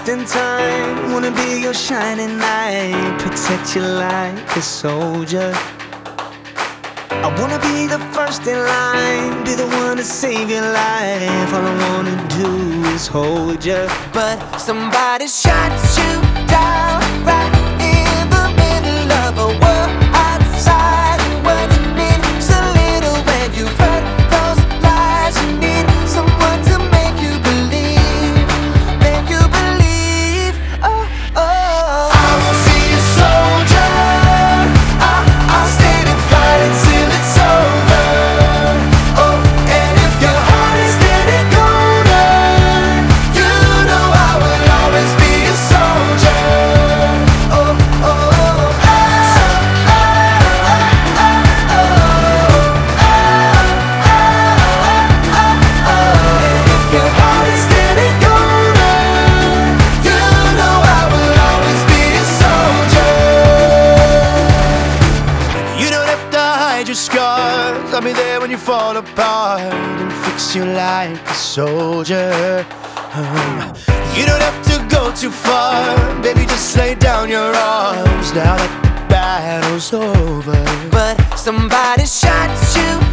in time. Wanna be your shining light, protect you like a soldier. I wanna be the first in line, be the one to save your life. All I wanna do is hold you, but somebody shot you down right in the middle of a world outside. What means a little when you heard those lies. You need someone to make you believe, make you believe. Oh, oh. I will be a soldier. I'll stand and fight until it's over. Oh, and if your heart is steady golden, you know I will always be a soldier. Oh, oh, oh, oh, oh, oh, oh, oh, oh. And if your heart is steady golden, you know I will always be a soldier. You don't have to hide your scars. I'll be there when you fall apart and fix you like a soldier. You don't have to go too far, baby, just lay down your arms now that the battle's over. But somebody shot you